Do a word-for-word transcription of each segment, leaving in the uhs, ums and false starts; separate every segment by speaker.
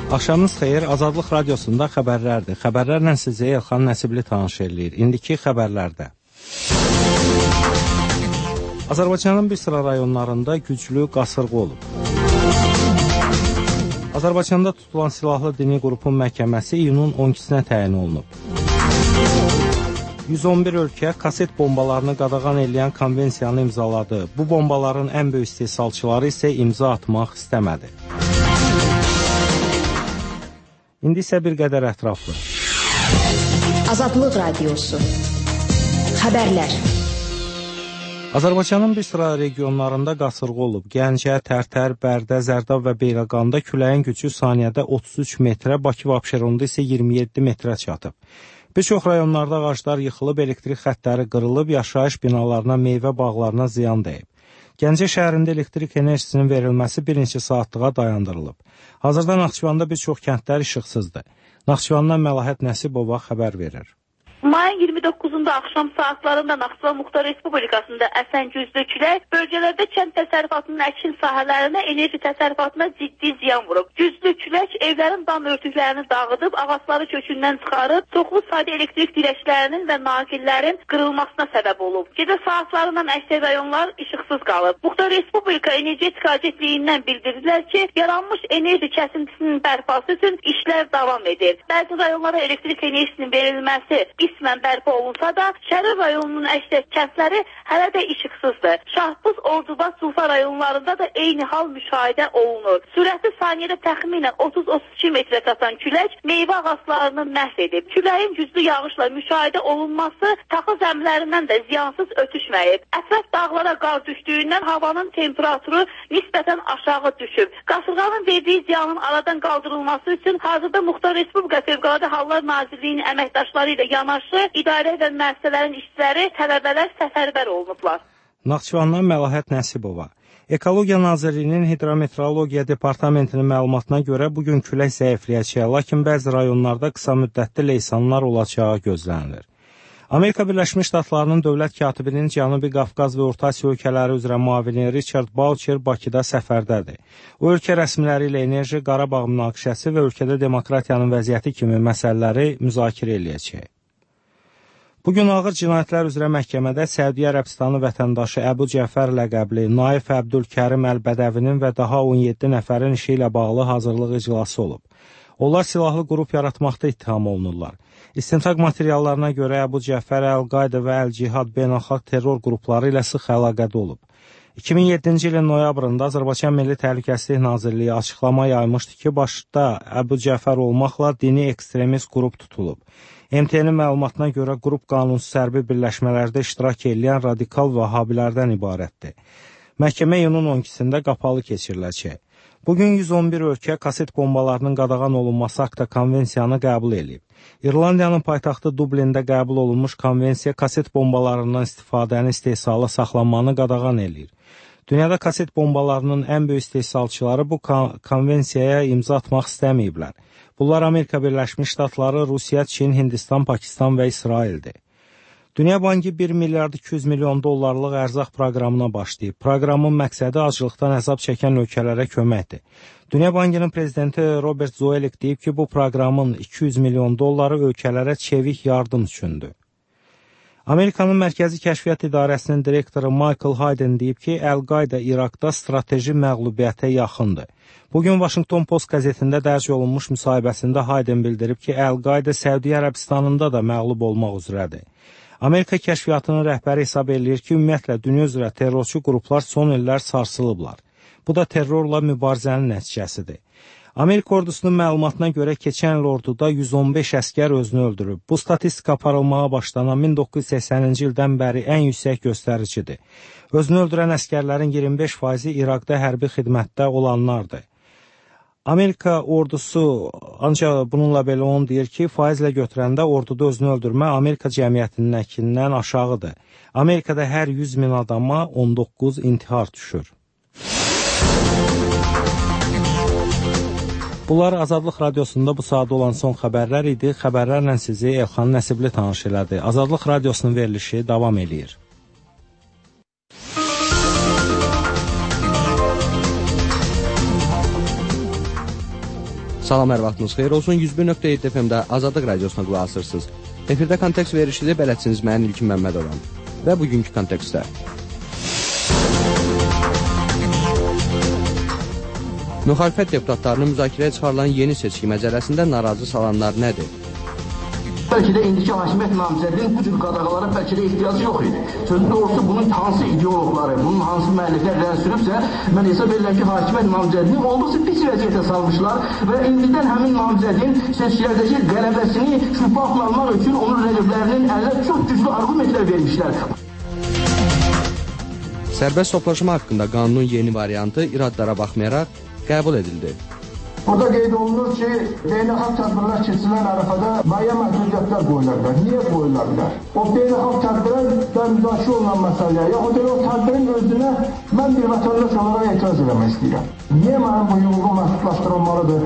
Speaker 1: Axşamınız xeyir, Azadlıq Radiosunda xəbərlərdir. Xəbərlərlə sizə Elxan Nəsibli tanış eləyir. İndiki xəbərlərdə. Azərbaycanın bir sıra rayonlarında güclü qasırğa olub. Azərbaycanda tutulan silahlı dini qrupun məhkəməsi iyunun on ikisinə təyin olunub. yüz on bir ölkə kaset bombalarını qadağan edən konvensiyanı imzaladı. Bu bombaların ən böyük istehsalçıları isə imza atmaq istəmədi. İndi isə bir qədər ətraflı.
Speaker 2: Azadlıq Radiosu. Xəbərlər.
Speaker 1: Azərbaycanın bir sıra regionlarında qasırğa olub. Gəncə, Tərtər, Bərdə, Zərdab və Beyləqanda küləyin gücü saniyədə otuz üç metrə, Bakı və Abşeronda isə iyirmi yeddi metrə çatıb. Bir çox rayonlarda ağaclar yıxılıb, elektrik xəttləri qırılıb, yaşayış binalarına, meyvə bağlarına ziyan dəyib. Gəncə şəhərində elektrik enerjisinin verilməsi bir neçə saatlığa dayandırılıb. Hazırda Naxçıvanda bir çox kəndlər işıqsızdır. Naxçıvandan Məlahət Nəsibova xəbər verir.
Speaker 3: Mayın iyirmi doqquzunda axşam saatlarında Naxçıvan Muxtar Respublikasında əsən güclü külək bölgələrdə kənd təsərrüfatının əkin sahələrinə, enerji təsərrüfatına ciddi ziyan vurub. Güclü külək evlərin dam örtüklərini dağıdıb, ağacları kökündən çıxarıb, çoxlu sayda elektrik dirəklərinin və naqillərin qırılmasına səbəb olub. Gecə saatlarından əksər rayonlar işıqsız qalıb. Muxtar Respublika Energetika Agentliyindən bildirdilər ki, yaranmış enerji kəsintisinin bərpası üçün işlər davam edir. Bəzi rayonlara elektrik enerjisinin verilməsi qismən bərpa olunsa da, Şərif rayonunun əksər kəndləri hələ də işıqsızdır. Şahbuz, Ordubad, Sulfa rayonlarında da eyni hal müşahidə olunur. Sürəti saniyədə təxminən otuz otuz iki metrə çatan külək meyvə ağaclarını məhv edib. Küləyin güclü yağışla müşahidə olunması taxıl zəmilərindən də ziyansız ötüşməyib. Ətraf dağlara qar düşdüyündən havanın temperaturu nisbətən aşağı düşüb. Qasırğanın verdiyi ziyanın aradan qaldırılması üçün hazırda Muxtar Respublika Fövqəladə Hallar Nazirliyinin əməkdaşları ilə yanaşı idarə və müəssisələrin işçiləri, tələbələr səfərbər olunublar.
Speaker 1: Naxçıvandan Məlahət Nəsibova. Ekologiya Nazirliyinin Hidrometeorologiya Departamentinin məlumatına görə bugün külək zəifləyəcək, lakin bəzi rayonlarda qısa müddətli leysanlar olacağı gözlənilir. Amerika Birləşmiş Ştatlarının dövlət katibinin Cənubi Qafqaz və Orta Asiya ölkələri üzrə müavini Richard Boucher Bakıda səfərdədir. O, ölkə rəsmiləri ilə enerji, Qarabağ münaqişəsi və ölkədə demokratiyanın vəziyyəti kimi məsələləri müzakirə eləyəcək. Bugün ağır cinayətlər üzrə məhkəmədə Səudiyyə Ərəbistanı vətəndaşı Əbu Cəfər ləqəbli Naif Əbdülkərim Əl-Bədəvinin və daha on yeddi nəfərin işi ilə bağlı hazırlıq iclası olub. Onlar silahlı qrup yaratmaqda ittiham olunurlar. İstintaq materiallarına görə Əbu Cəfər Əl-Qayda və Əl-Cihad beynəlxalq terror qrupları ilə sıx əlaqədə olub. iki min yeddinci ilin noyabrında Azərbaycan Milli Təhlükəsizlik Nazirliyi açıqlama yaymışdı ki, başda Əbu Cəfər olmaqla dini ekstremist qrup tutulub. M T N-in məlumatına görə qrup qanunsuz hərbi birləşmələrdə iştirak edən radikal vəhabilərdən ibarətdir. Məhkəmə iyunun on ikisində qapalı keçiriləcək. Bugün yüz on bir ölkə kaset bombalarının qadağan olunması haqqında konvensiyanı qəbul edib. İrlandiyanın paytaxtı Dublində qəbul olunmuş konvensiya kaset bombalarından istifadəni, istehsalı, saxlanmanı qadağan edir. Dünyada kaset bombalarının ən böyük istehsalçıları bu konvensiyaya imza atmaq istəməyiblər. Bunlar Amerika Birləşmiş Ştatları, Rusiya, Çin, Hindistan, Pakistan və İsraildir. Dünya Bankı bir milyard iki yüz milyon dollarlıq ərzaq proqramına başlayıb. Proqramın məqsədi acılıqdan əzab çəkən ölkələrə köməkdir. Dünya Bankının prezidenti Robert Zoellik deyib ki, bu proqramın iki yüz milyon dolları ölkələrə çevik yardım üçündür. Amerikanın Mərkəzi Kəşfiyyat İdarəsinin direktoru Michael Hayden deyib ki, Əl-Qayda İraqda strateji məğlubiyyətə yaxındır. Bugün Washington Post qəzetində dərc olunmuş müsahibəsində Hayden bildirib ki, Əl-Qayda Səudiyyə Ərəbistanında da məğlub olmaq üzrədir. Amerika kəşfiyyatının rəhbəri hesab edir ki, ümumiyyətlə dünya üzrə terrorçu qruplar son illər sarsılıblar. Bu da terrorla mübarizənin nəticəsidir. Amerika ordusunun məlumatına görə keçən il orduda yüz on beş əskər özünü öldürüb. Bu statistika aparılmağa başlanan min doqquz yüz səksəninci ildən bəri ən yüksək göstəricidir. Özünü öldürən əskərlərin iyirmi beş faizi İraqda hərbi xidmətdə olanlardır. Amerika ordusu ancaq bununla belə onu deyir ki, faizlə götürəndə orduda özünü öldürmə Amerika cəmiyyətindəkindən aşağıdır. Amerikada hər yüz min adama on doqquz intihar düşür. Bunlar Azadlıq Radiosunda bu saat olan son xəbərlər idi. Xəbərlərlə sizi Elxan Nəsibli tanış elədi. Azadlıq Radiosunun verilişi davam edir.
Speaker 4: Salam, hər vaxtınız xeyir olsun. yüz bir nöqtə yeddi F M-də Azadlıq Radiosuna qulaq asırsınız. Efirdə kontekst verişidir, bələdçiniz mən İlkin Məmmədovam. Və bugünkü kontekstdə. Müxalifət deputatlarının müzakirəyə çıxarılan yeni seçki məcəlləsində narazı salanlar nədir?
Speaker 5: Bəlkə də indiki hakimiyyət namizədinin bu cür qadağalara bəlkə də ehtiyacı yox idi. Sözün doğrusu bunun hansı ideologları, bunun hansı müəlliflər irəli sürübsə, mən hesab edirəm ki, hakimiyyət namizədini olduqca pis vəziyyətə salmışlar və indidən həmin namizədin seçkilərdəki qələbəsini şübhətlə almaq üçün onun rəqiblərinin əlinə çox güclü arqumentlər vermişlər.
Speaker 4: Sərbəst toplaşma haqqında qanunun yeni variantı iradlara baxmayaraq qəbul edildi.
Speaker 5: Burada qeyd olunur ki, beynəlxalq tədbirlər keçirilən ərəfədə müəyyən məhdudiyyətlər qoyula bilər. Niyə qoyula bilər? O beynəlxalq tədbirə və müzakirə olunan məsələyə, yaxud o tədbirin özünə mən bir vətəndaş olaraq etiraz eləmək istəyirəm. Niyə mənim bu hüququm məhdudlaşdırılmalıdır?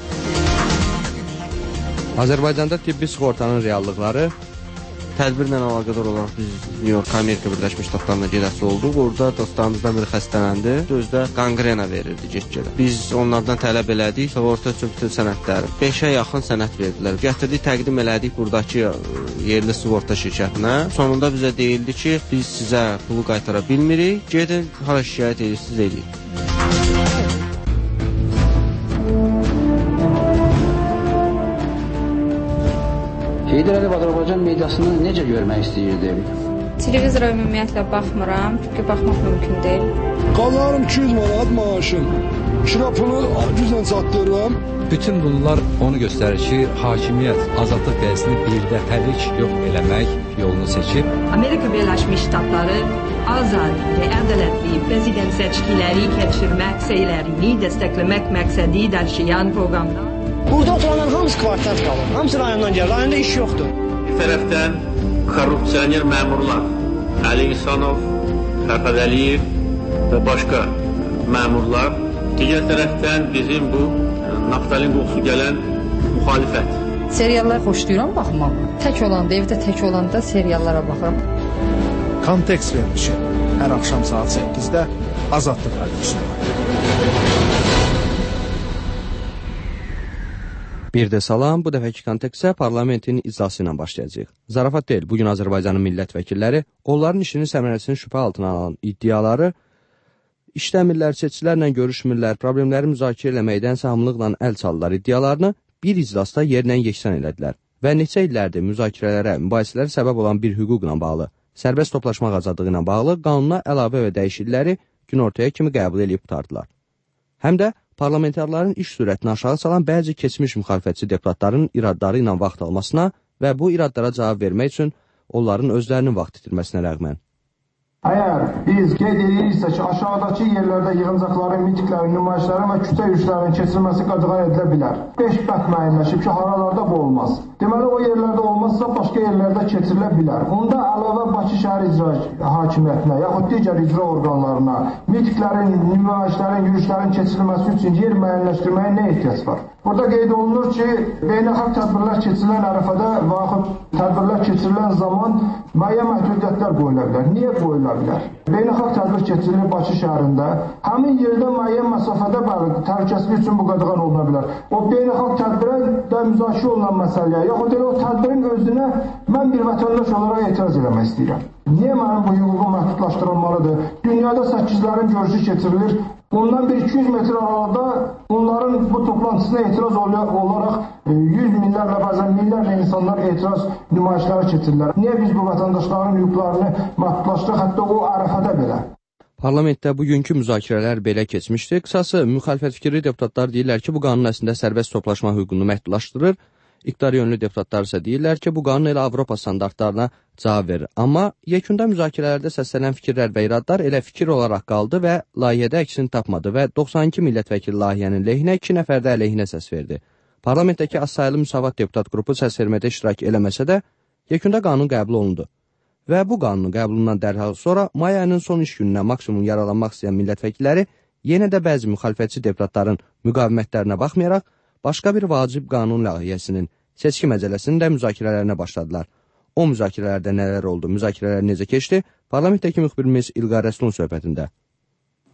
Speaker 4: Azərbaycanda tibbi sığortanın reallıqları.
Speaker 6: Tədbirlə əlaqədar olaraq biz New York, Amerika Birləşmiş Ştatlarına gedəsi olduq. Orada dostlarımızdan biri xəstələndi. Gözdə qanqrena verirdi get-gedə. Biz onlardan tələb elədik, sığorta üçün bütün sənədləri. beşə yaxın sənəd verdilər. Gətirdik, təqdim elədik buradakı yerli sığorta şirkətinə. Sonunda bizə deyildi ki, biz sizə pulu qaytara bilmirik. Gedin, hara şikayət edirsiniz, edin.
Speaker 7: Heydər Əliyev Azərbaycan mediasını necə görmək istəyirdim?
Speaker 8: Televizora ümumiyyətlə baxmıram, çünki baxmaq mümkün deyil.
Speaker 9: Qazanırım iki yüz manat maaşım, kira pulu güclə çatdırıram.
Speaker 10: Bütün bunlar onu göstərir ki, hakimiyyət azadlıq qəyəsini birdəfəlik yox eləmək yolunu seçib.
Speaker 11: Amerika Birləşmiş Ştatları azad və ədalətli prezident seçkiləri keçirmək səylərini dəstəkləmək məqsədi daşıyan proqramda.
Speaker 12: Burada oturanların hamısı kvartal qalır, hamısı rayondan gəlir, rayonda iş yoxdur.
Speaker 13: Bir tərəfdən korrupsioner məmurlar, Əli İhsanov, Fərhad Əliyev və başqa məmurlar, digər tərəfdən bizim bu naftalin qoxusu gələn müxalifət.
Speaker 14: Seriallar xoşlayıram baxmaq. Tək olanda, evdə tək olanda seriallara baxıram.
Speaker 15: Kontekst vermişim. Hər axşam saat səkkizdə Azadlıq Radiosunda.
Speaker 4: Bir də salam, bu dəfəki kontekstə parlamentin iclası ilə başlayacaq. Zarafat deyil, bugün Azərbaycanın millət vəkilləri onların işinin səmərəsini şübhə altına alan iddiaları, işləmirlər, seçicilərlə görüşmürlər, problemləri müzakirə eləməkdən sahamlıqla əl çaldılar iddialarını bir iclasda yerlə yeksan elədilər və neçə illərdir müzakirələrə, mübahisələrə səbəb olan bir hüquqla bağlı, sərbəst toplaşmaq azadlığı ilə bağlı qanuna əlavə və dəyişiklikləri günortaya kimi qəbul edib tutardılar. Həm də parlamentarların iş sürətini aşağı salan bəzi keçmiş müxalifətçi deputatların iradları ilə vaxt almasına və bu iradlara cavab vermək üçün onların özlərinin vaxt itirməsinə rəğmən.
Speaker 5: Əgər biz qeyd ediriksə ki, aşağıdakı yerlərdə yığıncaqların, mitiklərin, nümayişlərin və küçə yürüyüşlərinin keçirilməsi qadağan edilə bilər. Beş bənd müəyyənləşib ki, haralarda bu olmaz. Deməli, o yerlərdə olmazsa, başqa yerlərdə keçirilə bilər. Onda əlavə Bakı şəhər icra hakimiyyətinə, yaxud digər icra orqanlarına, mitiklərin, nümayişlərin, yürüyüşlərin keçirilməsi üçün yer müəyyənləşdirməyə nə ehtiyac var? Burada qeyd olunur ki, beynəlxalq tədbirlər keçirilən ərəfədə və yaxud tədbirlər keçirilən zaman müəyyən məhdudiyyətlər qoyula bilər. Niyə qoyula bilər? Beynəlxalq tədbir keçirilir Bakı şəhərində. Həmin yerdə müəyyən məsafədə təhlükəsizlik üçün bu qadağan oluna bilər. O beynəlxalq tədbirə də müzakirə olunan məsələyə, yaxud elə o tədbirin özünə mən bir vətəndaş olaraq etiraz eləmək istəyirəm. Niyə mənim bu hüququm məhdudlaşdırılmalıdır? Dünyada səkizlərin görüşü keçirilir. Ondan bir iki yüz metr aralığında onların bu toplantısına etiraz olaraq yüz minlərlə, bəzən minlərlə insanlar etiraz nümayişləri keçirirlər. Niyə biz bu vətəndaşların hüquqlarını məhdudlaşdırıq, hətta o ərəfədə belə?
Speaker 4: Parlamentdə bugünkü müzakirələr belə keçmişdi. Qısası, müxalifət fikirli deputatlar deyirlər ki, bu qanun əslində sərbəst toplaşma hüququnu məhdudlaşdırır. İqtidar yönlü deputatlar isə deyirlər ki, bu qanun elə Avropa standartlarına cavab verir. Amma yekunda müzakirələrdə səslənən fikirlər və iradlar elə fikir olaraq qaldı və layihədə əksini tapmadı və doxsan iki millət vəkili layihənin lehinə iki nəfər də əleyhinə səs verdi. Parlamentdəki azsaylı müsavat deputat qrupu səs vermədə iştirak eləməsə də yekunda qanun qəbul olundu. Və bu qanunun qəbulundan dərhal sonra may ayının son iş gününə maksimum yaralanmaq istəyən millət vəkilləri yenə də bəzi müxalifətçi deputatların müqavimətlərinə baxmayaraq başqa bir vacib qanun layihəsinin seçki məcəlləsinin də müzakirələrinə başladılar. O müzakirələrdə nələr oldu, müzakirələr necə keçdi? Parlamentdəki müxbirimiz İlqar Rəsulun söhbətində.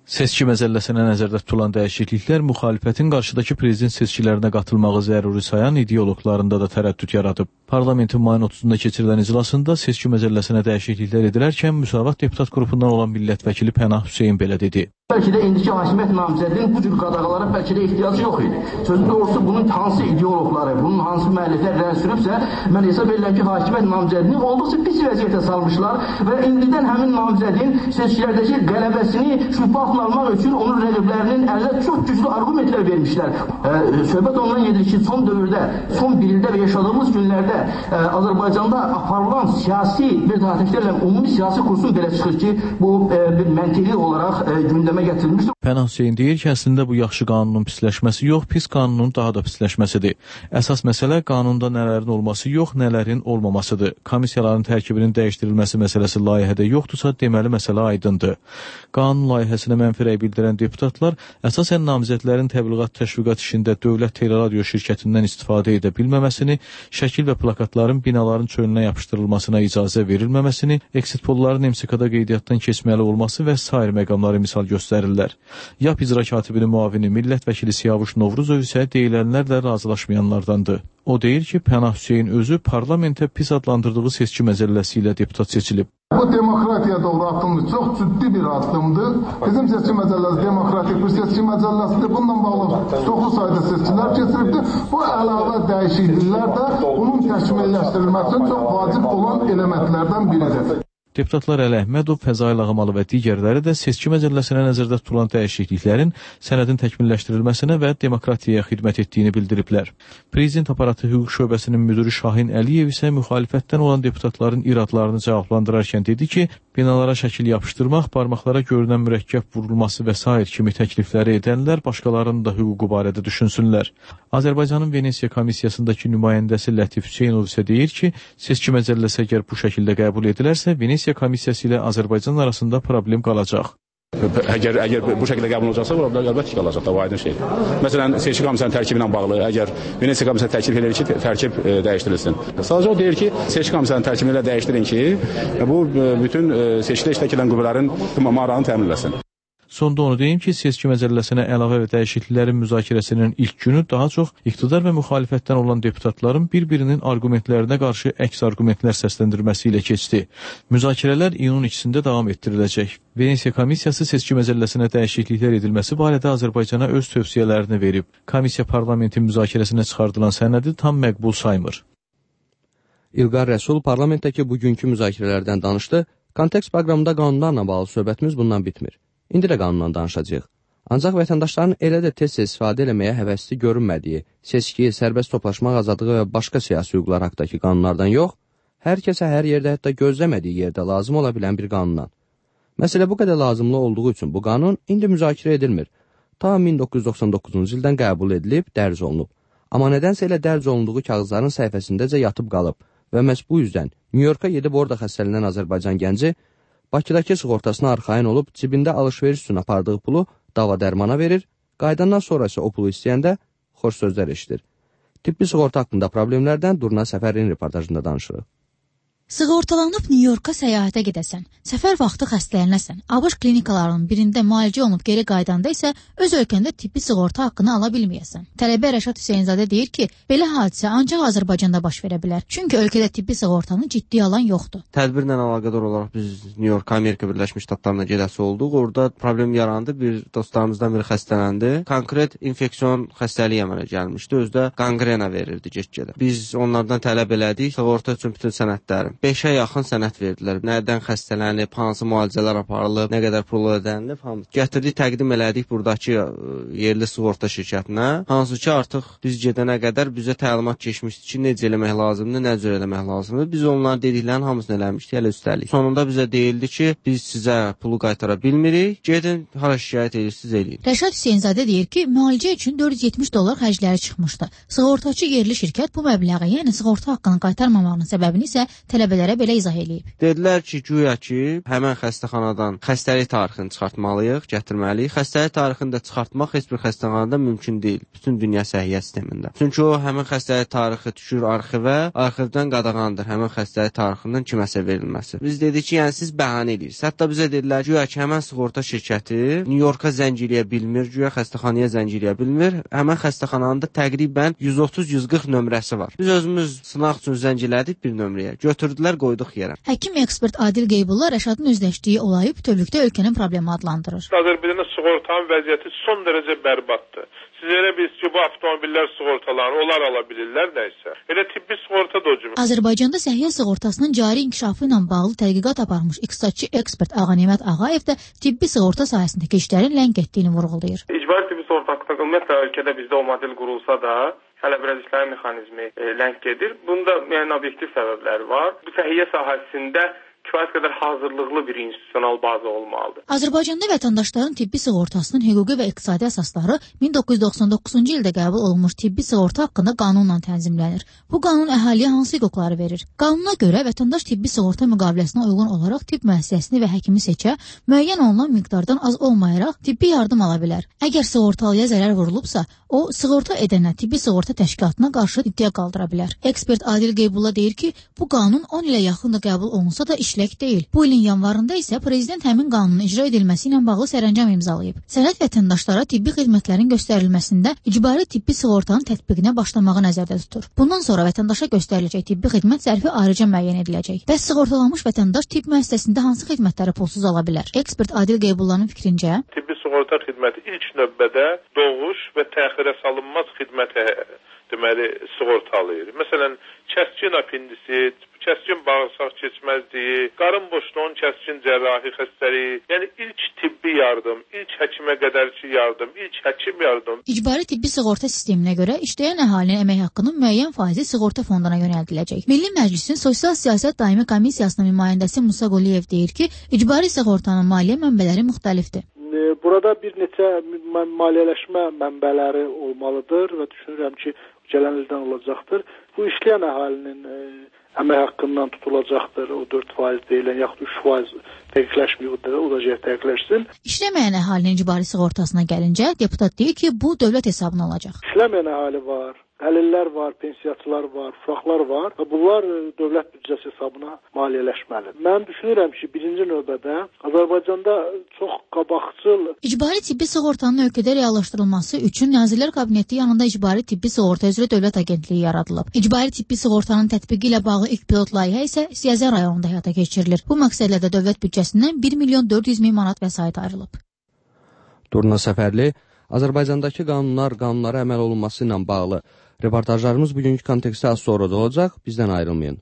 Speaker 16: Seçki məcəlləsinə nəzərdə tutulan dəyişikliklər müxalifətin qarşıdakı prezident seçkilərinə qatılmağı zəruri sayan ideoloqlarında da tərəddüd yaradıb. Parlamentin mayın otuzunda keçirilən iclasında seçki məcəlləsinə dəyişikliklər edilərkən Müsavat deputat qrupundan olan millət vəkili Pənah Hüseyn belə dedi.
Speaker 17: Bəlkə də indiki hakimiyyət namizədinin bu cür qadağalara bəlkə də ehtiyacı yox idi. Sözün doğrusu bunun hansı ideoloqları, bunun hansı müəlliflər irəli sürübsə, mən hesab edirəm ki, hakimiyyət namizədini olduqca pis vəziyyətə salmışlar və indidən həmin namizədin seçkilərdəki qələbəsini şübhə almaq üçün onun rəqiblərinin əlinə çox güclü arqumentlər vermişlər. Ee, söhbət ondan gedir ki, son dövrdə, son bir ildə və yaşadığımız günlərdə e, Azərbaycanda aparılan siyasi bir taktiklərlə ümumi siyasi kursun belə çıxır ki, bu e, bir məntiqi olaraq e, gündəmə gətirilmişdir.
Speaker 16: Pənah Hüseyn deyir ki, əslində bu yaxşı qanunun pisləşməsi yox, pis qanunun daha da pisləşməsidir. Əsas məsələ qanunda nələrin olması yox, nələrin olmamasıdır. Komissiyaların tərkibinin dəyişdirilməsi məsələsi layihədə yoxdursa, deməli məsələ aydındır. Qanun layihəsinə mənfi rəy bildirən deputatlar əsasən namizədlərin təbliğat təşviqat işində dövlət teleradio şirkətindən istifadə edə bilməməsini, şəkil və plakatların binaların çölünə yapışdırılmasına icazə verilməməsini, exit polların M S K-da qeydiyyatdan keçməli olması və sair məqamları misal göstərirlər. Y A P icra katibinin müavini millət vəkili Siyavuş Novruzov isə deyilənlərlə razılaşmayanlardandır. O deyir ki, Pənah Hüseyn özü parlamentə pis adlandırdığı seçki məcəlləsi ilə deputat seçilib.
Speaker 5: Bu demokratiya doğru atılmış çox ciddi bir addımdır. Bizim seçki məcəlləsi demokratik bir seçki məcəlləsidir. Bununla bağlı çoxlu sayda seçkilər keçiribdir. Bu əlavə dəyişikliklər də bunun təkmilləşdirilməsi üçün çox vacib olan elementlərdən biridir.
Speaker 16: Deputatlar Əli Əhmədov, Fəzail Ağamalı və digərləri də seçki məcəlləsinə nəzərdə tutulan dəyişikliklərin sənədin təkmilləşdirilməsinə və demokratiyaya xidmət etdiyini bildiriblər. Prezident aparatı hüquq şöbəsinin müdürü Şahin Əliyev isə müxalifətdən olan deputatların iradlarını cavablandırarkən dedi ki, binalara şəkil yapışdırmaq, barmaqlara görünən mürəkkəb vurulması və sair kimi təklifləri edənlər başqalarının da hüququ barədə düşünsünlər. Azərbaycanın Venesiya komissiyasındakı nümayəndəsi Lətif Hüseynov isə deyir ki, seçki məcəlləsi əgər bu şəkildə qəbul edilərsə, Venesiya komissiyası ilə Azərbaycan arasında problem qalacaq.
Speaker 18: Əgər əgər bu şəkildə qəbul olacaqsa, problem əlbəttə ki, qalacaq da, bu aydın şeydir. Məsələn, seçki komissiyasının tərkibi ilə bağlı, əgər Venesiya komissiyası təklif edir ki, tərkib e, dəyişdirilsin. Sadəcə o deyir ki, seçki komissiyasının tərkibini ilə dəyişdirin ki, bu bütün e, seçkidə iştirak edən qüvvələrin marağını təmin etsin.
Speaker 16: Sonda onu deyim ki, seçki məcəlləsinə əlavə və dəyişikliklərin müzakirəsinin ilk günü daha çox iqtidar və müxalifətdən olan deputatların bir-birinin arqumentlərinə qarşı əks arqumentlər səsləndirməsi ilə keçdi. Müzakirələr iyunun ikisində davam etdiriləcək. Venesiya komissiyası seçki məcəlləsinə dəyişikliklər edilməsi barədə Azərbaycana öz tövsiyələrini verib. Komissiya parlamentin müzakirəsinə çıxardılan sənədi tam məqbul saymır.
Speaker 4: İlqar Rəsul parlamentdəki bugünkü müzakirələrdən danışdı. Kontekst proqramında qanunlarla bağlı söhbətimiz bundan bitmir. İndi də qanundan danışacağıq. Ancaq vətəndaşların elə də tez-tez istifadə eləməyə həvəsli görünmədiyi, seçki, sərbəst toplaşmaq azadlığı və başqa siyasi hüquqlar haqqdakı qanunlardan yox, hər kəsə hər yerdə, hətta gözləmədiyi yerdə lazım ola bilən bir qanundan. Məsələ bu qədər lazımlı olduğu üçün bu qanun indi müzakirə edilmir. Ta min doqquz yüz doxsan doqquzuncu ildən qəbul edilib, dərc olunub. Amma nədənsə elə dərc olunduğu kağızların səhifəsindəcə yatıb qalıb və məhz bu yüzdən New Yorka gedib orada xəstələnən Azərbaycan gənci Bakıdakı sığortasına arxayın olub, cibində alış-veriş üçün apardığı pulu dava dərmana verir, qaydandan sonra isə o pulu istəyəndə xoş sözlər eşidir. Tibbi sığorta haqqında problemlərdən Durna Səfərin reportajında danışırıq.
Speaker 19: Sığortalanıb New Yorka səyahətə gedəsən, səfər vaxtı xəstələnəsən, ABŞ klinikalarının birində müalicə olunub geri qaydanda isə öz ölkəndə tibbi sığorta haqqını ala bilməyəsən. Tələbə Rəşad Hüseynzadə deyir ki, belə hadisə ancaq Azərbaycanda baş verə bilər. Çünki ölkədə tibbi sığortanı ciddi alan yoxdur.
Speaker 6: Tədbirlə əlaqədar olaraq biz New York, Amerika Birləşmiş Ştatlarına gedəsi olduq. Orada problem yarandı. Bir dostlarımızdan biri xəstələndi. Konkret infeksion xəstəlik əmələ gəlmişdi. Özdə qanqrena verirdi get-gedə. Biz onlardan tələb elədik sığorta üçün bütün sənədləri. beşə yaxın sənəd verdilər. Nədən xəstələnib, hansı müalicələr aparılıb, nə qədər pul ödənilib, hamısı. Gətirdik, təqdim elədik buradakı yerli sığorta şirkətinə. Hansı ki, artıq biz gedənə qədər bizə təlimat keçmişdi ki, necə eləmək lazımdır, nə cür eləmək lazımdır. Biz onların dediklərinin hamısını eləmişdik, hələ üstəlik. Sonunda bizə deyildi ki, biz sizə pulu qaytara bilmirik, gedin, hara şikayət edirsiniz, eləyin.
Speaker 19: Rəşad Hüseynzadə deyir ki, müalicə üçün dörd yüz yetmiş dollar xərcləri çıxmışdı. Sığortaçı yerli şirkət bu məbləği, yəni sığorta haqqını qaytarmamağının səbəbini isə tələb tələbələrə belə izah edib.
Speaker 6: Dedilər ki, güya ki, həmən xəstəxanadan xəstəlik tarixini çıxartmalıyıq, gətirməliyik. Xəstəlik tarixini də çıxartmaq heç bir xəstəxanada mümkün deyil, bütün dünya səhiyyə sistemində. Çünki o həmən xəstəlik tarixi düşür arxivə, arxivdən qadağandır həmən xəstəlik tarixindən kiməsə verilməsi. Biz dedik ki, yəni siz bəhanə edirsiniz. Hətta bizə dedilər ki, güya ki, həmən sığorta şirkəti New Yorka zəng eləyə bilmir, güya xəstəxanaya zəng eləyə bilmir. Həmən xəstəxananın da təqribən yüz otuz yüz qırx nömrəsi var. Biz özümüz sınaq üçün zəng elədik bir nömrəyə. Götürdülər, qoyduq yerə.
Speaker 19: Həkim ekspert Adil Qeybulla Rəşadın özləşdiyi olayı bütövlükdə ölkənin problemi adlandırır.
Speaker 20: Azərbaycanda sığortanın vəziyyəti son dərəcə bərbaddır. Siz elə bilirsiniz ki, bu avtomobillər sığortalarını onlar ala bilirlər nəysə. Elə tibbi sığorta da o cümlə.
Speaker 19: Azərbaycanda səhiyyə sığortasının cari inkişafı ilə bağlı tədqiqat aparmış iqtisadçı ekspert Ağanimət Ağayev də tibbi sığorta sahəsindəki işlərin ləng etdiyini vurğulayır.
Speaker 21: İcbari tibbi sığorta haqqında ümumiyyətlə ölkədə bizdə o model qurulsa da, hələ biraz işlərin mexanizmi e, ləng gedir. Bunda yəni obyektiv səbəbləri var. Bu səhiyyə sahəsində kifayət qədər hazırlıqlı bir institusional baza olmalıdır.
Speaker 19: Azərbaycanda vətəndaşların tibbi sığortasının hüquqi və iqtisadi əsasları min doqquz yüz doxsan doqquzuncu ildə qəbul olunmuş tibbi sığorta haqqında qanunla tənzimlənir. Bu qanun əhaliyə hansı hüquqları verir? Qanuna görə vətəndaş tibbi sığorta müqaviləsinə uyğun olaraq tibb müəssisəsini və həkimi seçə, müəyyən olunan miqdardan az olmayaraq tibbi yardım ala bilər. Əgər sığortalıya zərər vurulubsa, o sığorta edənə tibbi sığorta təşkilatına qarşı iddia qaldıra bilər. Ekspert Adil Qeybulla deyir ki, bu qanun on ilə yaxın da qəbul olunsa da işlək deyil. Bu ilin yanvarında isə prezident həmin qanunun icra edilməsi ilə bağlı sərəncam imzalayıb. Sənəd vətəndaşlara tibbi xidmətlərin göstərilməsində icbari tibbi sığortanın tətbiqinə başlamağı nəzərdə tutur. Bundan sonra vətəndaşa göstəriləcək tibbi xidmət zərfi ayrıca müəyyən ediləcək. Bəs sığortalanmış vətəndaş tibb müəssisəsində hansı xidmətləri pulsuz ala bilər? Ekspert Adil Qeybulla'nın fikrincə,
Speaker 20: tibbi sığorta xidməti ilk növbədə doğuş və təxirə salınmaz xidmətə deməli sığortalayır. Məsələn, kəskin apendisit, kəskin bağırsaq keçməzliyi, qarın boşluğunun kəskin cərrahi xəstəliyi, yəni ilk tibbi yardım, ilk həkimə qədərki yardım, ilk həkim yardım.
Speaker 19: İcbari tibbi sığorta sisteminə görə işləyən əhalinin əmək haqqının müəyyən faizi sığorta fonduna yönəldiləcək. Milli Məclisin Sosial Siyasət Daimi Komissiyasının nümayəndəsi Musa Quliyev deyir ki, icbari sığortanın maliyyə mənbələri müxtəlifdir.
Speaker 22: Burada bir neçə maliyyələşmə mənbələri olmalıdır və düşünürəm ki, gələn ildən olacaqdır. Bu işləyən əhalinin e, əmək haqqından tutulacaqdır. O dörd faiz deyilən, yaxud üç faiz dəqiqləşməyib, o da dəqiqləşsin.
Speaker 19: İşləməyən əhalinin icbari sığortasına gəlincə, deputat deyir ki, bu dövlət hesabına olacaq.
Speaker 22: İşləməyən əhali var, əlillər var, pensiyaçılar var, uşaqlar var və bunlar dövlət büdcəsi hesabına maliyyələşməlidir. Mən düşünürəm ki, birinci növbədə Azərbaycanda çox qabaqcıl
Speaker 19: İcbari tibbi sığortanın ölkədə reallaşdırılması üçün Nazirlər Kabineti yanında İcbari tibbi sığorta üzrə Dövlət Agentliyi yaradılıb. İcbari tibbi sığortanın tətbiqi ilə bağlı ilk pilot layihə isə Siyəzər rayonunda həyata keçirilir. Bu məqsədlə də dövlət büdcəsindən bir milyon dörd yüz min manat vəsait ayrılıb.
Speaker 4: Durna Səfərli, Azərbaycandakı qanunlar, qanunlara əməl olunması ilə bağlı reportajlarımız bugünkü kontekstdə az sonra da olacaq. Bizdən ayrılmayın.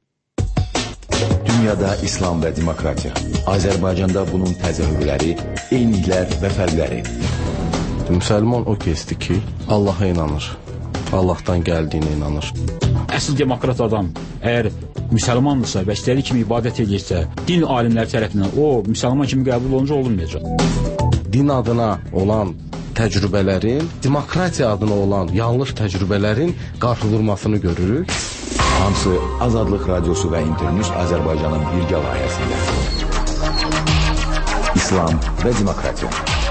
Speaker 23: Dünyada İslam və demokratiya. Azərbaycanda bunun təzahürləri, eyniliklər və fərqləri.
Speaker 24: Müsəlman o kəsdir ki, Allaha inanır. Allahdan gəldiyinə inanır.
Speaker 25: Əsl demokrat adam əgər müsəlmandırsa və istədiyi kimi ibadət edirsə, din alimləri tərəfindən o müsəlman kimi qəbul olunca olunmayacaq.
Speaker 24: Din adına olan təcrübələrin, demokratiya adına olan yanlış təcrübələrin qarşıdurmasını görürük.
Speaker 23: Hamısı Azadlıq Radiosu və İnternews Azərbaycanın birgə layihəsində. İslam və demokratiya.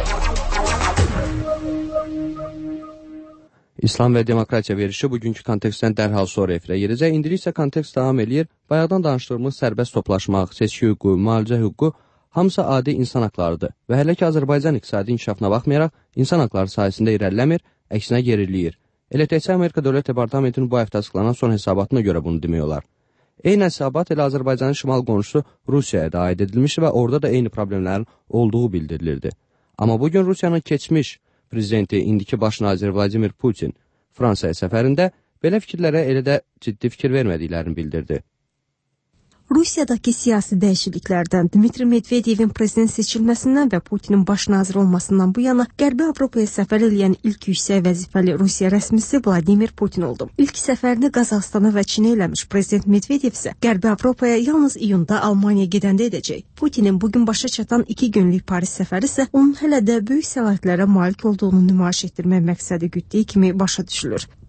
Speaker 4: İslam və demokratiya verişi bugünkü kontekstdən dərhal sonra efirə girəcək. İndi isə kontekst davam edir. Bayaqdan danışdığımız sərbəst toplaşmaq, seçki hüququ, müalicə hüququ hamısı adi insan haqlarıdır və hələ ki Azərbaycan iqtisadi inkişafına baxmayaraq insan haqları sayəsində irəliləmir, əksinə geriləyir. Elə təkcə Amerika Dövlət Departamentinin bu həftə açıqlanan son hesabatına görə bunu demək olar. Eyni hesabat elə Azərbaycanın şimal qonşusu Rusiyaya da aid edilmiş və orada da eyni problemlərin olduğu bildirilirdi. Amma bugün Rusiyanın keçmiş prezidenti, indiki baş nazir Vladimir Putin Fransaya səfərində belə fikirlərə elə də ciddi fikir vermədiklərini bildirdi.
Speaker 26: Rusiyadakı siyasi dəyişikliklərdən, Dmitri Medvedevin prezident seçilməsindən və Putinin baş nazir olmasından bu yana Qərbi Avropaya səfər edən ilk yüksək vəzifəli Rusiya rəsmisi Vladimir Putin oldu. İlk səfərini Qazaxstana və Çinə eləmiş prezident Medvedev isə Qərbi Avropaya yalnız iyunda Almaniya gedəndə edəcək. Putinin bugün başa çatan iki günlük Paris səfəri isə onun hələ də böyük səlahiyyətlərə malik olduğunu nümayiş etdirmək məqsədi gütdüyü kimi başa düşülür.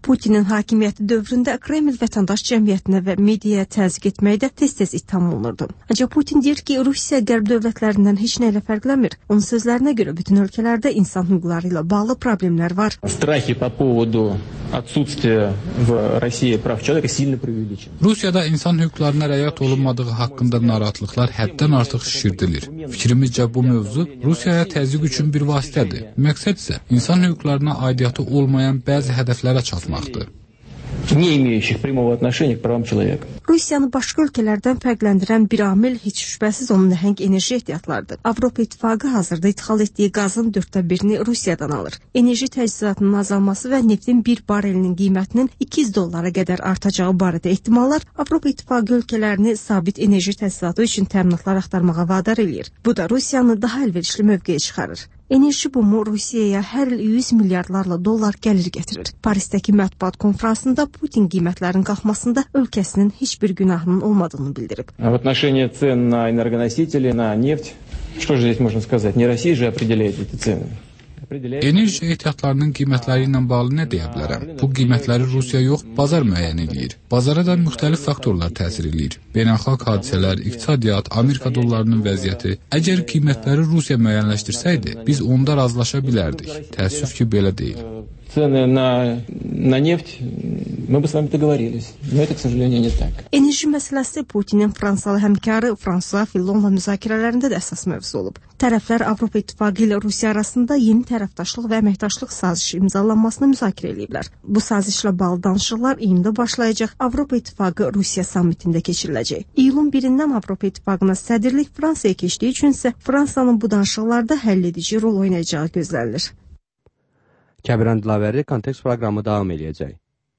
Speaker 26: Putinin hakimiyyəti dövründə Kreml vətəndaş cəmiyyətinə və mediaya təzyiq etməkdə tez-tez ittiham olunurdu. Ancaq Putin deyir ki, Rusiya qərb dövlətlərindən heç nə ilə fərqlənmir. Onun sözlərinə görə bütün ölkələrdə insan hüquqları ilə bağlı problemlər var.
Speaker 1: Страхи по поводу отсутствия в России прав человека сильно преувеличены.
Speaker 2: Rusiyada insan hüquqlarına rəayət olunmadığı haqqında narahatlıqlar həddən artıq şişirdilir. Fikrimizcə bu mövzu Rusiyaya təzyiq üçün bir vasitədir. Məqsəd isə insan hüquqlarına aidiyyatı olmayan bəzi hədəflərə çatmaqdır.
Speaker 1: Не имеющих прямого отношения к правам человека.
Speaker 26: Rusiyanı başqa ölkələrdən fərqləndirən bir amil heç şübhəsiz onun nəhəng enerji ehtiyatlarıdır. Avropa İttifaqı hazırda ixal etdiyi qazın dörddə birini Rusiyadan alır. Enerji təchizatının azalması və neftin bir barelinin qiymətinin iki yüz dollara qədər artacağı barədə ehtimallar Avropa İttifaqı ölkələrini sabit enerji təchizatı üçün təminatlar axtarmağa vadar eləyir. Bu da Rusiyanı daha əlverişli mövqeyə çıxarır. Enerji bumu Rusiyaya hər il yüz milyardlarla dollar gəlir gətirir. Parisdəki mətbuat konfransında Putin qiymətlərin qalxmasında ölkəsinin heç bir günahının olmadığını bildirib.
Speaker 1: В отношении цен на энергоносители, на нефть, что же здесь можно сказать? Не Россия же определяет эти цены.
Speaker 2: Enerji ehtiyatlarının qiymətləri ilə bağlı nə deyə bilərəm? Bu qiymətləri Rusiya yox, bazar müəyyən edir. Bazara da müxtəlif faktorlar təsir edir. Beynəlxalq hadisələr, iqtisadiyyat, Amerika dollarının vəziyyəti. Əgər qiymətləri Rusiya müəyyənləşdirsəydi, biz onda razılaşa bilərdik. Təəssüf ki, belə deyil.
Speaker 1: Цены на, на нефть, мы бы с вами договорились. Но это, к сожалению, не так.
Speaker 26: Enerji məsələsi Putinin Fransalı həmkarı François Fillonla müzakirələrində də əsas mövzu olub. Tərəflər Avropa İttifaqı ilə Rusiya arasında yeni tərəfdaşlıq və əməkdaşlıq sazişi imzalanmasını müzakirə ediblər. Bu sazişlə bağlı danışıqlar iyunda başlayacaq Avropa İttifaqı Rusiya sammitində keçiriləcək. İyulun birindən Avropa İttifaqına sədrlik Fransaya keçdiyi üçün isə Fransanın bu danışıqlarda həlledici rol oynayacağı gözlənilir.
Speaker 4: Kəbirən Dilavəri Kontekst proqramı davam edəcək.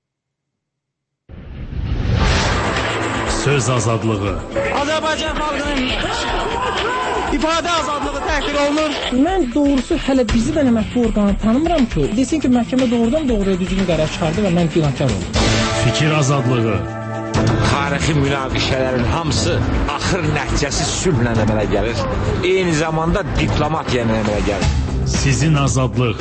Speaker 3: Söz azadlığı.
Speaker 12: Azərbaycan xalqının ifadə azadlığı təhqir olunur. Mən doğrusu hələ bizi də mətbu orqanı tanımıram ki, desin ki, məhkəmə doğrudan doğruya düzgün qərar çıxardı və mən günahkar oldum.
Speaker 3: Fikir azadlığı.
Speaker 7: Tarixi münaqişələrin hamısı axır nəticəsi sülhlə əmələ gəlir. Eyni zamanda diplomatiya ilə əmələ gəlir.
Speaker 3: Sizin azadlıq.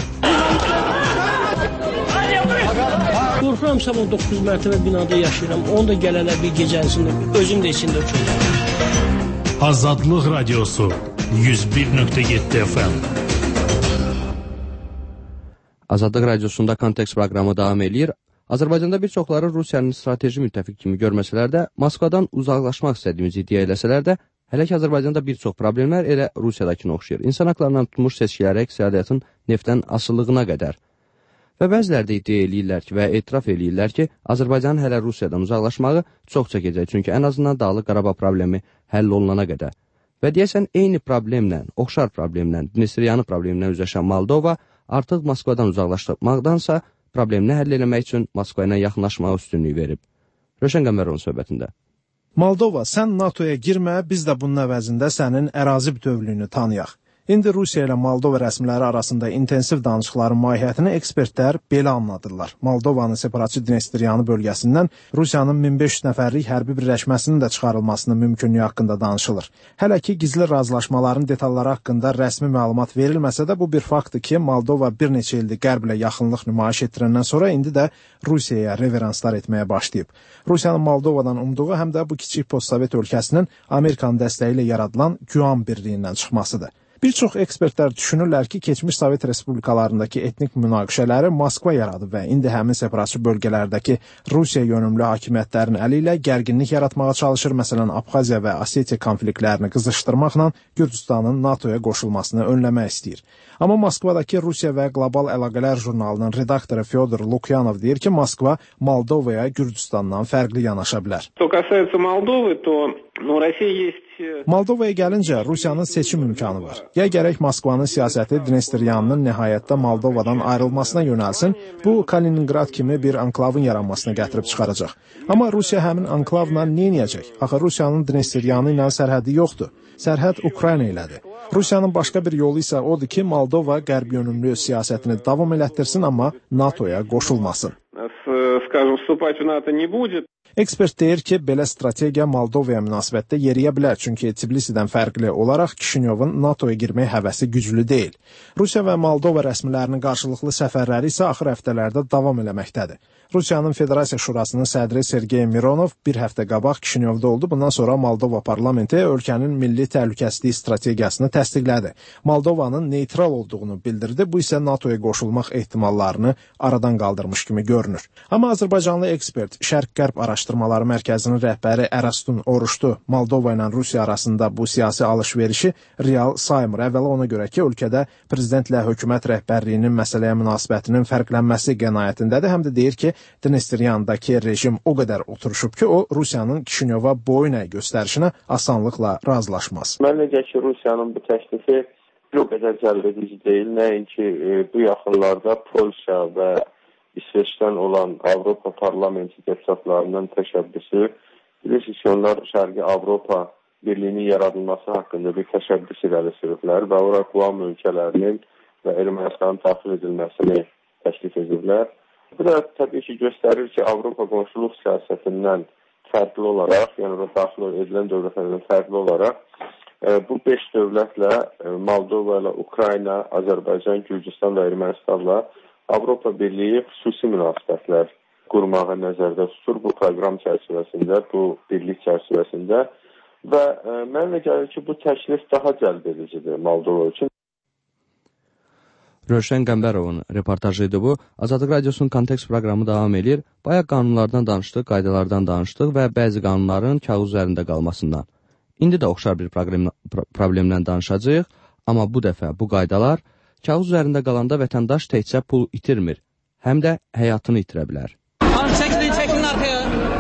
Speaker 12: Qorxuram, sabah doqquz mərtəbə binada yaşayıram. Onu da gələnə bir gecəsində, özüm də içində uçuram.
Speaker 3: Azadlıq Radiosu yüz bir nöqtə yeddi F M.
Speaker 4: Azadlıq Radiosunda Kontekst proqramı davam edir. Azərbaycanda bir çoxları Rusiyanın strateji müttəfiq kimi görməsələr də, Moskvadan uzaqlaşmaq istədiyimizi iddia eləsələr də, hələ ki Azərbaycanda bir çox problemlər elə Rusiyadakına oxşayır. İnsan haqlarından tutmuş seçkilərə, iqtisadiyyatın neftdən asılılığına qədər. Və bəziləri də iddia eləyirlər ki, və etiraf eləyirlər ki, Azərbaycanın hələ Rusiyadan uzaqlaşmağı çox çəkəcək, çünki ən azından Dağlıq Qarabağ problemi həll olunana qədər. Və deyəsən, eyni problemlə, oxşar problemlə, Dnestriyanı problemlə üzləşən Moldova artıq Moskvadan uzaqlaşmaqdansa, problemini həll eləmək üçün Moskva ilə yaxınlaşmağa üstünlük verib. Röşən Qəmərovun söhbətində.
Speaker 15: Moldova, sən NATOya girmə, biz də bunun əvəzində sənin ərazi bütövlüyünü tanıyaq. İndi Rusiya ilə Moldova rəsmiləri arasında intensiv danışıqların mahiyyətini ekspertlər belə anladırlar. Moldovanın separatçı Dnestriyanı bölgəsindən Rusiyanın min beş yüz nəfərlik hərbi birləşməsinin də çıxarılmasının mümkünlüyü haqqında danışılır. Hələ ki, gizli razılaşmaların detalları haqqında rəsmi məlumat verilməsə də bu bir faktdır ki, Moldova bir neçə ildir Qərblə yaxınlıq nümayiş etdirəndən sonra indi də Rusiyaya reveranslar etməyə başlayıb. Rusiyanın Moldovadan umduğu həm də bu kiçik postsovet ölkəsinin Amerikanın dəstəyi ilə yaradılan Guam birliyindən çıxmasıdır. Bir çox ekspertlər düşünürlər ki, keçmiş Sovet respublikalarındakı etnik münaqişələri Moskva yaradıb və indi həmin separatçı bölgələrdəki Rusiya yönümlü hakimiyyətlərin əli ilə gərginlik yaratmağa çalışır. Məsələn, Abxaziya və Osetiya konfliktlərini qızışdırmaqla Gürcüstanın NATOya qoşulmasını önləmək istəyir. Amma Moskvadakı Rusiya və Qlobal Əlaqələr jurnalının redaktoru Fyodor Lukyanov deyir ki, Moskva Moldovaya Gürcüstandan fərqli yanaşa bilər. Moldovaya gəlincə, Rusiyanın seçim imkanı var. Ya gərək Moskvanın siyasəti Dnestriyanın nəhayətdə Moldovadan ayrılmasına yönəlsin, bu Kaliningrad kimi bir anklavın yaranmasına gətirib çıxaracaq. Amma Rusiya həmin anklavla neyniyəcək? Axı Rusiyanın Dnestriyanı ilə sərhədi yoxdur. Sərhəd Ukrayna ilədir. Rusiyanın başqa bir yolu isə odur ki, Moldova qərb yönümlü siyasətini davam elətdirsin, amma NATOya qoşulmasın. Ekspert deyir ki, belə strategiya Moldovaya münasibətdə yeriyə bilər, çünki Tbilisidən fərqli olaraq Kişinyovun NATOya girmək həvəsi güclü deyil. Rusiya və Moldova rəsmilərinin qarşılıqlı səfərləri isə axır həftələrdə davam eləməkdədir. Rusiyanın Federasiya Şurasının sədri Sergey Mironov bir həftə qabaq Kişinyovda oldu. Bundan sonra Moldova parlamenti ölkənin milli təhlükəsizlik strategiyasını təsdiqlədi. Moldovanın neytral olduğunu bildirdi. Bu isə NATOya qoşulmaq ehtimallarını aradan qaldırmış kimi görünür. Amma Azərbaycanlı ekspert, Şərq-Qərb Araşdırmaları Mərkəzinin rəhbəri Ərəstun Oruçlu Moldova ilə Rusiya arasında bu siyasi alış-verişi real saymır. Əvvəla ona görə ki, ölkədə prezidentlə hökumət rəhbərliyinin məsələyə münasibətinin fərqlənməsi qənaətindədir. Həm də deyir ki, Dnestriyandakı rejim o qədər oturuşub ki, o Rusiyanın Kişinyova boyun əy göstərişinə asanlıqla razılaşmaz.
Speaker 8: Mənə gəlir ki, Rusiyanın bu təklifi o qədər cəlbedici deyil. Nəinki bu yaxınlarda Polşa və İsveçdən olan Avropa Parlamenti deputatlarının təşəbbüsü, bilirsiniz ki, onlar Şərqi Avropa Birliyinin yaradılması haqqında bir təşəbbüs irəli sürüblər və ora Quam ölkələrinin və Ermənistanın daxil edilməsini təklif ediblər. Bu da təbii ki, göstərir ki, Avropa qonşuluq siyasətindən fərqli olaraq, yəni orada daxil edilən dövlətlərdən fərqli olaraq, e, bu beş dövlətlə, e, Moldova ilə Ukrayna, Azərbaycan, Gürcüstan və Ermənistanla Avropa Birliyi xüsusi münasibətlər qurmağı nəzərdə tutur bu proqram çərçivəsində, bu birlik çərçivəsində və e, mənə gəlir ki, bu təklif daha cəlb edicidir Moldova üçün.
Speaker 4: Rövşən Qəmbərovun reportajı idi bu. Azadlıq Radiosunun Kontekst proqramı davam edir. Bayaq qanunlardan danışdıq, qaydalardan danışdıq və bəzi qanunların kağız üzərində qalmasından. İndi də oxşar bir problemdən danışacağıq, amma bu dəfə bu qaydalar kağız üzərində qalanda vətəndaş təkcə pul itirmir, həm də həyatını itirə bilər.
Speaker 9: Çəkilin, çəkilin arxaya.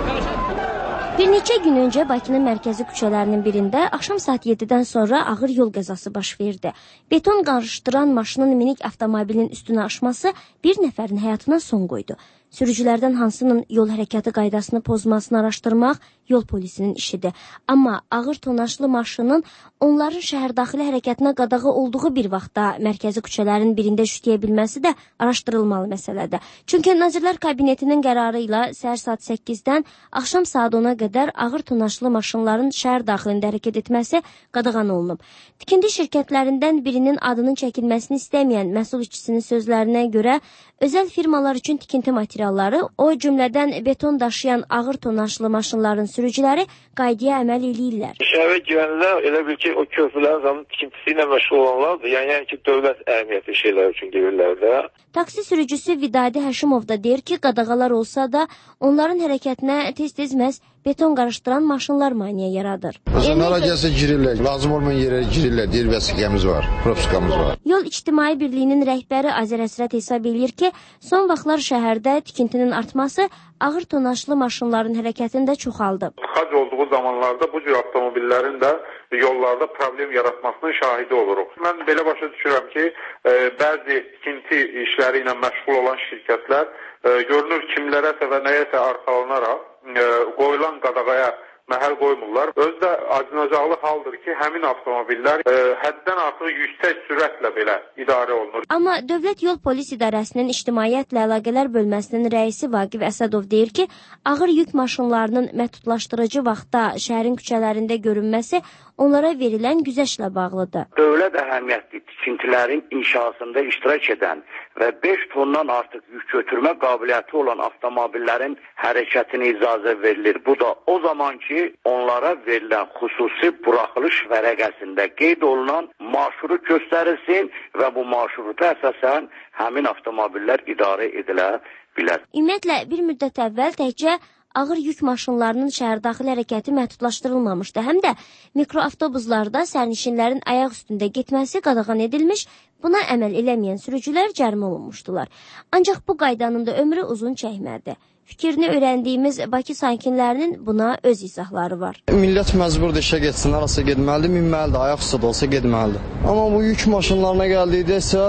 Speaker 10: Bir neçə gün öncə Bakının mərkəzi küçələrinin birində axşam saat yeddidən sonra ağır yol qəzası baş verdi. Beton qarışdıran maşının minik avtomobilin üstünə aşması bir nəfərin həyatına son qoydu. Sürücülərdən hansının yol hərəkəti qaydasını pozmasını araşdırmaq yol polisinin işidir. Amma ağır tonajlı maşının onların şəhərdaxili hərəkətinə qadağı olduğu bir vaxtda mərkəzi küçələrin birində şütüyə bilməsi də araşdırılmalı məsələdir. Çünki Nazirlər Kabinetinin qərarı ilə səhər saat səkkizdən axşam saat ona qədər ağır tonajlı maşınların şəhər daxilində hərəkət etməsi qadağan olunub. Tikinti şirkətlərindən birinin adının çəkilməsini istəməyən məsul işçisinin sözlərinə görə özəl firmalar üçün tikinti materialları, o cümlədən beton daşıyan ağır tonajlı maşınların sürücüləri qaydaya əməl eləyirlər.
Speaker 20: Şəhərə girənlər elə bil ki, o körpülərin zamanı tikintisi ilə məşğul olanlardır. Yəni, yəni ki, dövlət əhəmiyyətli şeylər üçün gelirlər də.
Speaker 10: Taksi sürücüsü Vidadi Həşimov da deyir ki, qadağalar olsa da onların hərəkətinə tez-tez məhz beton qarışdıran maşınlar maneə yaradır.
Speaker 11: Onlara gəlsə girirlər, lazım olmayan yerə girirlər, deyir vəsiqəmiz var, propskamız var.
Speaker 10: Yol İctimai Birliyinin rəhbəri Azər Əsrət hesab edir ki, son vaxtlar şəhərdə tikintinin artması ağır tonajlı maşınların hərəkətini də çoxaldı.
Speaker 20: Xac olduğu zamanlarda bu cür avtomobillərin də yollarda problem yaratmasının şahidi oluruq. Mən belə başa düşürəm ki, e, bəzi tikinti işləri ilə məşğul olan şirkətlər e, görünür kimlərəsə və nəyəsə arxalanaraq e, qoyulan qadağaya məhəl qoymurlar. Özü də acınacaqlı haldır ki, həmin avtomobillər e, həddən artıq yüksək sürətlə belə idarə olunur.
Speaker 10: Amma Dövlət Yol Polis İdarəsinin İctimaiyyətlə Əlaqələr bölməsinin rəisi Vaqif Əsədov deyir ki, ağır yük maşınlarının məhdudlaşdırıcı vaxtda şəhərin küçələrində görünməsi onlara verilən güzəştlə bağlıdır.
Speaker 13: Dövlət əhəmiyyətli tikintilərin inşasında iştirak edən və beş tondan artıq yük götürmə qabiliyyəti olan avtomobillərin hərəkətinə icazə verilir. Bu da o zaman ki, onlara verilən xüsusi buraxılış vərəqəsində qeyd olunan marşrut göstərilsin və bu marşruta əsasən həmin avtomobillər idarə edilə bilər.
Speaker 10: Ümumiyyətlə, bir müddət əvvəl təkcə ağır yük maşınlarının şəhərdaxili hərəkəti məhdudlaşdırılmamışdı. Həm də mikroavtobuslarda sərnişinlərin ayaq üstündə getməsi qadağan edilmiş, buna əməl eləməyən sürücülər cərimə olunmuşdular. Ancaq bu qaydanın da ömrü uzun çəkmədi. Fikrini öyrəndiyimiz Bakı sakinlərinin buna öz izahları var.
Speaker 14: Millət məcburdur işə getsin, arası getməlidir, minməlidir, ayaq üstə də olsa getməlidir. Amma bu yük maşınlarına gəldikdə isə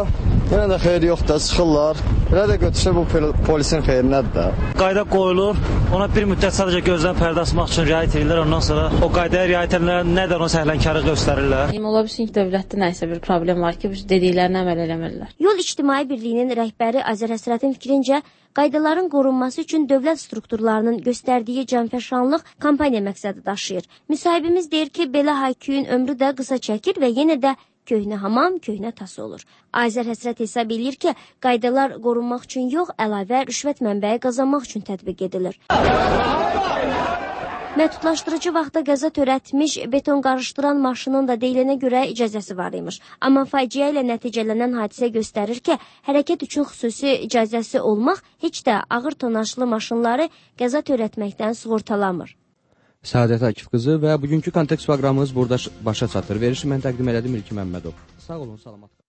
Speaker 14: Yenə də xeyri yoxdur, sıxırlar. Elə də götürsə bu polisin xeyrinədir də.
Speaker 9: Qayda qoyulur, ona bir müddət sadəcə gözdən pərdə asmaq üçün riayət edirlər, ondan sonra o qaydaya riayət edənlər nədən o səhlənkarı göstərirlər.
Speaker 5: Ola bilsin ki, dövlətdə nəsə bir problem var ki, dediklərini əməl eləmirlər.
Speaker 10: Yol İctimai Birliyinin rəhbəri Azər Həsrətin fikrincə, qaydaların qorunması üçün dövlət strukturlarının göstərdiyi canfəşanlıq kampaniya məqsədi daşıyır. Müsahibimiz deyir ki, belə hayküyün ömrü də qısa çəkir və yenə də köhnə hamam, köhnə tas olur. Azər Həsrət hesab edir ki, qaydalar qorunmaq üçün yox, əlavə rüşvət mənbəyi qazanmaq üçün tətbiq edilir. Məhdudlaşdırıcı vaxtda qəza törətmiş beton qarışdıran maşının da deyilənə görə icazəsi var imiş. Amma faciə ilə nəticələnən hadisə göstərir ki, hərəkət üçün xüsusi icazəsi olmaq heç də ağır tonajlı maşınları qəza törətməkdən sığortalamır.
Speaker 4: Səadət Akif qızı və bugünkü kontekst proqramımız burada başa çatır. Verişi mən təqdim elədim İlki Məmmədov. Sağ olun, salamat.